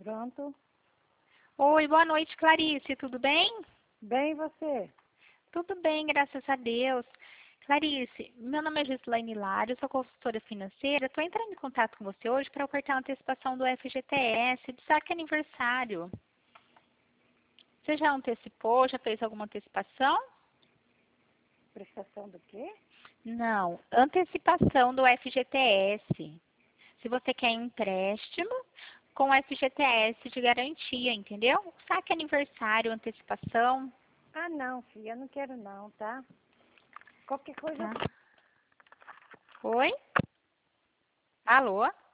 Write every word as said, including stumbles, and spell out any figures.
Pronto. Oi, boa noite, Clarice, tudo bem? Bem, e você? Tudo bem, graças a Deus. Clarice, meu nome é Gislaine Hilário, sou consultora financeira. Estou entrando em contato com você hoje para ofertar uma antecipação do F G T S, do saque aniversário. Você já antecipou, já fez alguma antecipação? Prestação do quê? Não, antecipação do F G T S. Se você quer empréstimo com F G T S de garantia, entendeu? Saque aniversário, antecipação. Ah, não, filha, eu não quero não, tá? Qualquer coisa... Tá. Oi? Alô?